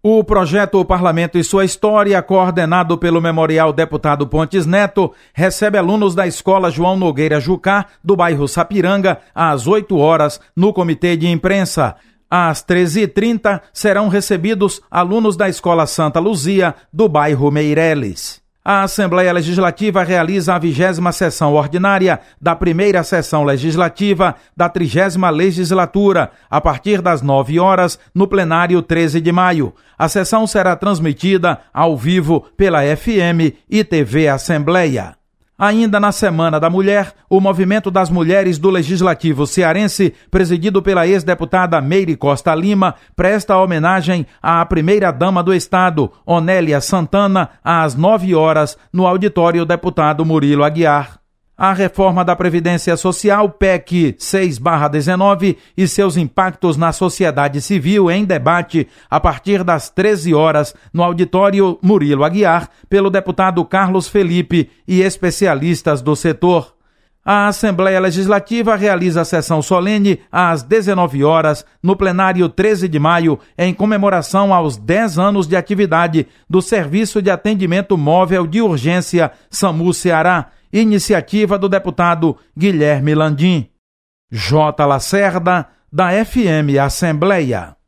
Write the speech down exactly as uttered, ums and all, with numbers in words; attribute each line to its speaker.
Speaker 1: O projeto Parlamento e Sua História, coordenado pelo Memorial Deputado Pontes Neto, recebe alunos da Escola João Nogueira Jucá, do bairro Sapiranga, às oito horas, no Comitê de Imprensa. Às treze e trinta, serão recebidos alunos da Escola Santa Luzia, do bairro Meireles. A Assembleia Legislativa realiza a vigésima sessão ordinária da primeira sessão legislativa da trigésima legislatura, a partir das nove horas, no plenário treze de maio. A sessão será transmitida ao vivo pela F M e T V Assembleia. Ainda na Semana da Mulher, o Movimento das Mulheres do Legislativo Cearense, presidido pela ex-deputada Meire Costa Lima, presta homenagem à primeira-dama do Estado, Onélia Santana, às nove horas, no auditório deputado Murilo Aguiar. A reforma da Previdência Social, P E C seis barra dezenove, e seus impactos na sociedade civil em debate a partir das treze horas no auditório Murilo Aguiar, pelo deputado Carlos Felipe e especialistas do setor. A Assembleia Legislativa realiza a sessão solene às dezenove horas no plenário treze de maio, em comemoração aos dez anos de atividade do Serviço de Atendimento Móvel de Urgência SAMU Ceará, iniciativa do deputado Guilherme Landim. J. Lacerda, da F M Assembleia.